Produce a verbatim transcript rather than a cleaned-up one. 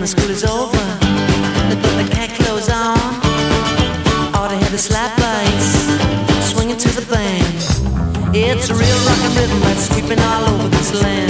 the school is over, they put the cat clothes on, or they have the slap lights swinging to the band. It's a real rockin' rhythm that's sweeping all over this land.